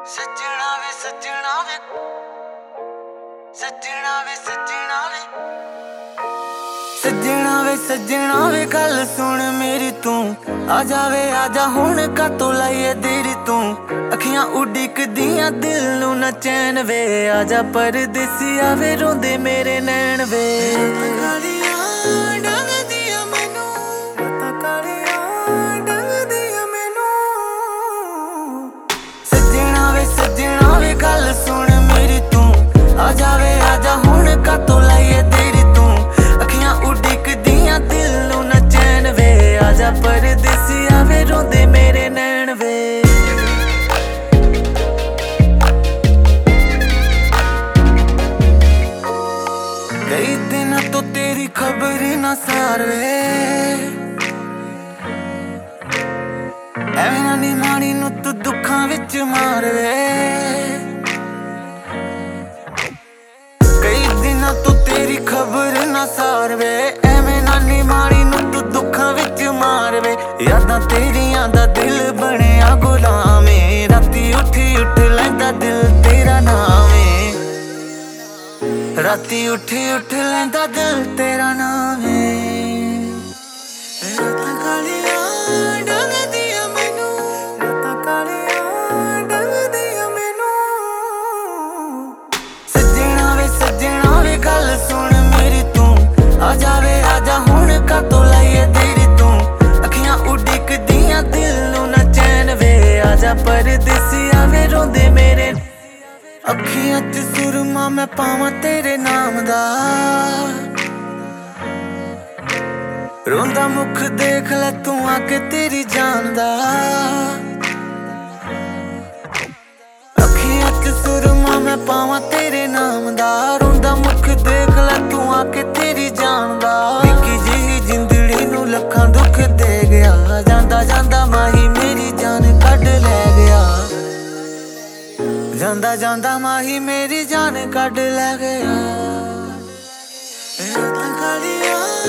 सजना वे सजना वे सजना वे सजना वे सजना वे सजना वे गल सुन मेरी तू आ जावे आजा हुण कातों लाइए देरी तू अखियां उडिकदियां दिल नू ना चैन वे आजा परदेसिया वे रोंदे मेरे नैन वे सजना वे गल सुन मेरी तू आ जावे आजा हुण कातों लाइए देरी तू अखियां उडिकदियां दिल नू ना चैन वे आजा परदेसिया वे रोंदे मेरे नैन वे कई दिन तो तेरी खबर ना सार वे ਐਵੇਂ ਨੀ ਮਾਣੀ ਨੂੰ ਤੂੰ ਦੁੱਖਾਂ ਵਿੱਚ ਮਾਰ ਵੇ ਕਈ ਦਿਨਾਂ ਤੋਂ ਤੇਰੀ ਖਬਰ ਨਾ ਸਾਰ ਵੇ ਐਵੇਂ ਨੀ ਮਾਣੀ ਨੂੰ ਤੂੰ ਦੁੱਖਾਂ ਵਿੱਚ ਮਾਰ ਵੇ ਯਾਦਾਂ ਤੇਰੀਆਂ ਦਾ ਦਿਲ ਬਣਿਆ ਗੁਲਾਮ ਏ ਰਾਤੀ ਉੱਠ ਲੈਂਦਾ ਦਿਲ ਤੇਰਾ ਨਾਮ ਏ ਰਾਤੀ ਉੱਠ ਲੈਂਦਾ ਦਿਲ ਤੇਰਾ ਨਾਮ ਏ ਰਾਤਾਂ ਕਾਲੀਆਂ गल सुन मेरी तू आ जावे आजा हुण कातों लाइए देरी तू अखियां उडिकदियां दिल नू ना चैन वे आजा परदेसिया वे रोंदे मेरे अखियां च सुरमा मैं पावां तेरे नाम दा रोंदा मुख देख ले तू आके तेरी जान दा अखियां च सुरमा मैं पावां तेरे नाम दा रोंदा मुख देख ले तू आके तेरी जान दा निक्की जी जिंदड़ी नू लखां दुख दे गया जांदा जांदा माही मेरी जान कढ लै गया जांदा जांदा माही मेरी जान कढ लै गया रातां कालियां